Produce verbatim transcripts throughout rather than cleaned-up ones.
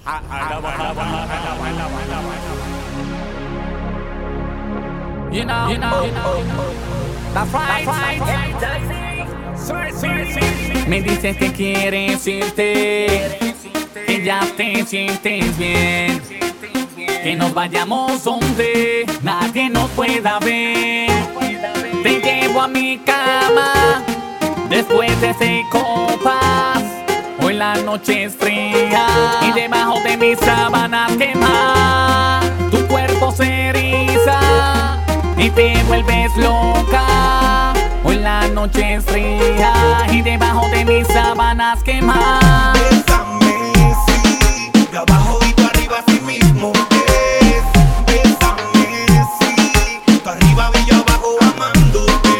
You know, you know, you know, that's right, that's right. Me dices que quieres irte, que ya te sientes bien, que nos vayamos donde nadie nos pueda ver. Te llevo a mi cama después de seis copas. Hoy la noche es fría y debajo de mis sábanas quema. Tu cuerpo se eriza y te vuelves loca. Hoy la noche es fría y debajo de mis sábanas quema. Bésame, sí, de abajo y tú arriba así mismo es. Bésame, sí, tú arriba y yo abajo amándote.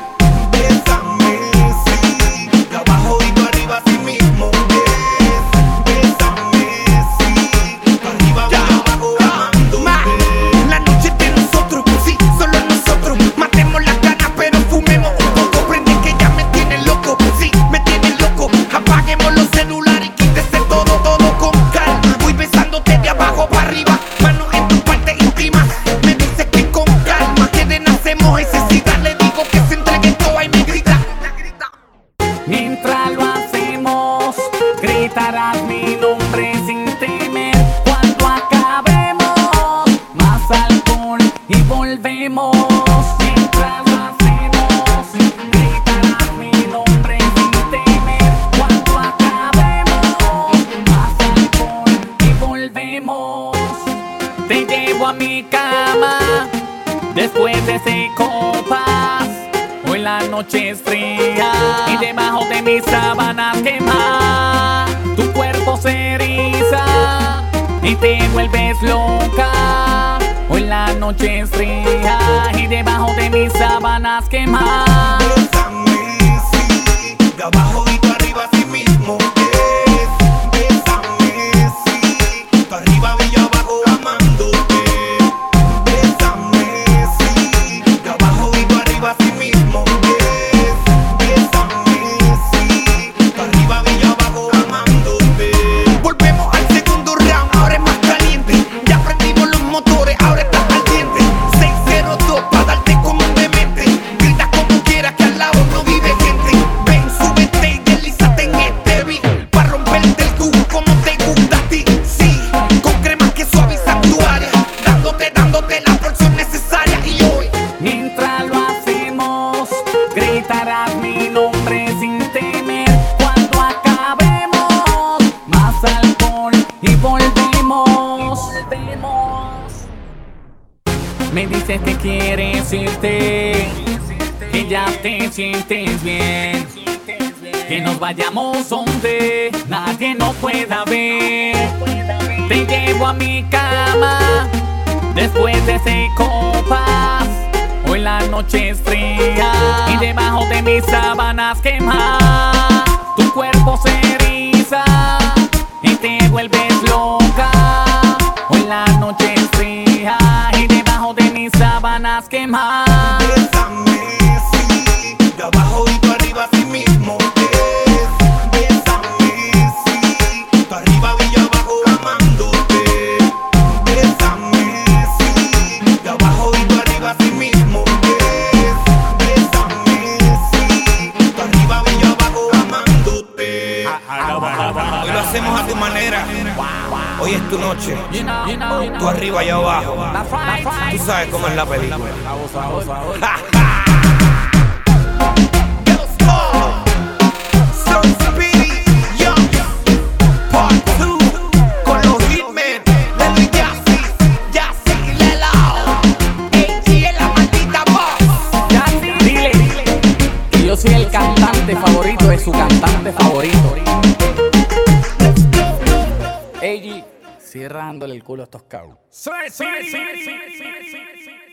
Bésame, sí, de abajo y tú arriba así mismo es. Bésame, sí, tú arriba y yo abajo amándote. La noche es de nosotros, sí, solo nosotros. Matemos las ganas pero fumemos un poco. Prende que ya me tiene loco, sí, me tiene loco. Apaguemos los celulares y quítese todo, todo con calma. Voy besándote de abajo para arriba, mano en tu parte íntima. Me dice que con calma, que de nacemos necesidad. Le digo que se entregue toda y me grita. Mientras lo hacemos, gritarás mi nombre sin temer. Cuando acabemos, más alcohol y volvemos. Mientras lo hacemos, gritarás mi nombre sin temer. Cuando acabemos, más alcohol y volvemos. Te llevo a mi cama después de seis copas. Hoy la noche es fría y debajo de mis sábanas quema. Tu cuerpo se eriza y te vuelves loca. Hoy la noche es fría y debajo de mis sábanas quema. Bésame, sí, de abajo y tú arriba así mismo es. Bésame, sí, tú arriba y yo abajo amándote. Bésame, sí, de abajo y tú arriba así mismo es. Bésame, sí, tú arriba y yo abajo amándote. Volvemos al segundo round, ahora es más caliente. Ya prendimos los motores, ahora estás ardiente. seis cero dos pa' darte como un demente. Grita como quieras que al lado no vive gente. Ven, súbete y deslízate en este beat, pa' romperte el cubo como te gusta a ti. Sí, con cremas que suavizan tu área, dándote, dándote la porción necesaria. Y hoy Mientras lo hacemos, gritarás mi nombre sin temer. Cuando acabemos, más alcohol y volvemos. Me dices que quieres irte, que ya te sientes bien, que nos vayamos donde nadie nos pueda ver. Te llevo a mi cama después de seis copas. Hoy la noche es fría y debajo de mis sábanas quema. Tu cuerpo se eriza y te vuelves loca. Hoy la noche es fría y debajo de mis sábanas quema. Bésame, sí, de abajo y tú arriba así mismo es. Bésame, sí, tú arriba y yo abajo amándote. Bésame, sí, de abajo y tú arriba así mismo es. Bésame, sí, tú arriba y yo abajo amándote. Hoy lo hacemos a tu manera. Hoy es tu noche, You know, you know, you know. tú arriba y abajo. That's right, that's right. Tú sabes cómo es la película. Son Speedy, Young, Part two, con los Hitmen, Lelo y Yassi, Yassi y Lelo. A G es la maldita voz. Dile que yo soy el cantante favorito de su cantante favorito. A G, cerrándole el culo a estos cabros.